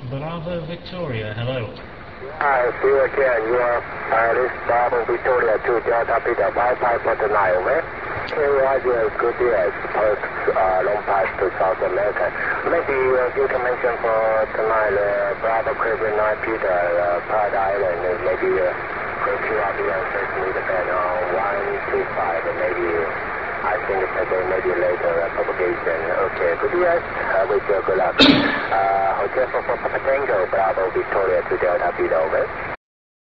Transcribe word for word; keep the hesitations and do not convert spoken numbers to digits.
Bravo Victoria, hello. Hi, see you again. You are uh, this Bravo Victoria two Delta Peter five five four nine, over. K Roger, good day. Post uh, long pass to South America. Maybe uh, you can mention for tonight uh, Bravo Caribbean nine Peter uh, Pride Island, uh, maybe uh, go to R B and first meet the band on one two five, and maybe I think today, maybe later uh, propagation. Okay, good day. Uh, wish you good luck. Uh, Hotel for Papa Tango, Bravo Victoria two Delta Peter, over.